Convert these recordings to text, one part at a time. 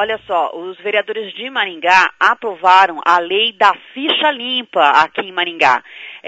Olha só, os vereadores de Maringá aprovaram a lei da ficha limpa aqui em Maringá.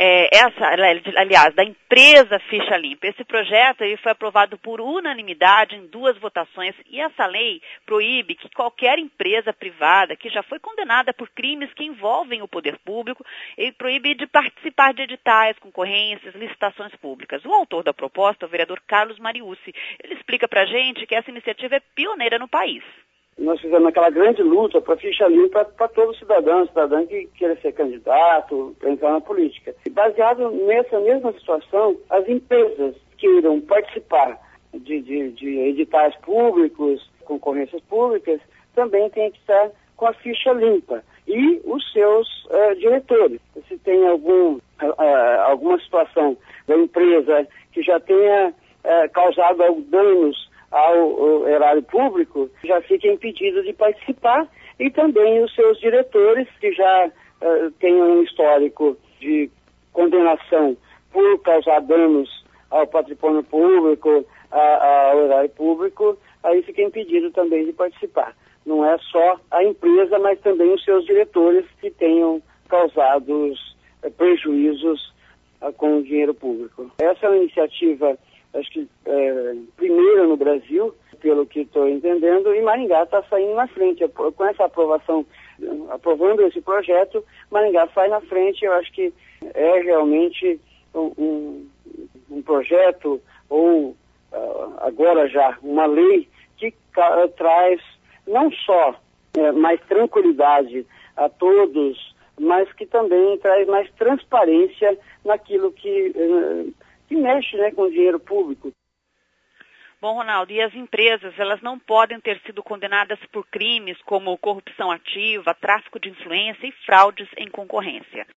Aliás, da empresa Ficha Limpa. Esse projeto foi aprovado por unanimidade em 2 votações e essa lei proíbe que qualquer empresa privada que já foi condenada por crimes que envolvem o poder público, ele proíbe de participar de editais, concorrências, licitações públicas. O autor da proposta, o vereador Carlos Mariucci, ele explica pra gente que essa iniciativa é pioneira no país. Nós fizemos aquela grande luta para ficha limpa para todo cidadão que queira ser candidato, para entrar na política. E baseado nessa mesma situação, as empresas que queiram participar de editais públicos, concorrências públicas, também têm que estar com a ficha limpa. E os seus diretores. Se tem alguma situação da empresa que já tenha causado danos ao erário público, já fica impedido de participar, e também os seus diretores, que já tenham um histórico de condenação por causar danos ao patrimônio público, ao erário público, aí fica impedido também de participar. Não é só a empresa, mas também os seus diretores que tenham causado prejuízos com o dinheiro público. Essa é uma iniciativa, acho que primeira no Brasil, pelo que estou entendendo, e Maringá está saindo na frente. Com essa aprovação, aprovando esse projeto, Maringá sai na frente. Eu acho que é realmente um projeto, ou agora já uma lei, que traz não só mais tranquilidade a todos, mas que também traz mais transparência naquilo que mexe, com o dinheiro público. Bom, Ronaldo, e as empresas, elas não podem ter sido condenadas por crimes como corrupção ativa, tráfico de influência e fraudes em concorrência.